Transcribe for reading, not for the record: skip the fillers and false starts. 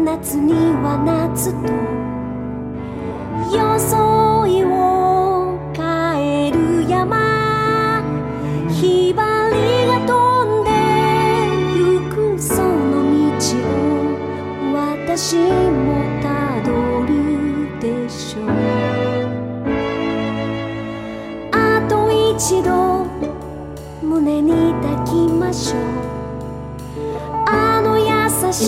夏には夏と装いを変える山、ひばりが飛んでゆくその道を私もたどるでしょう。あと一度胸に抱きましょう。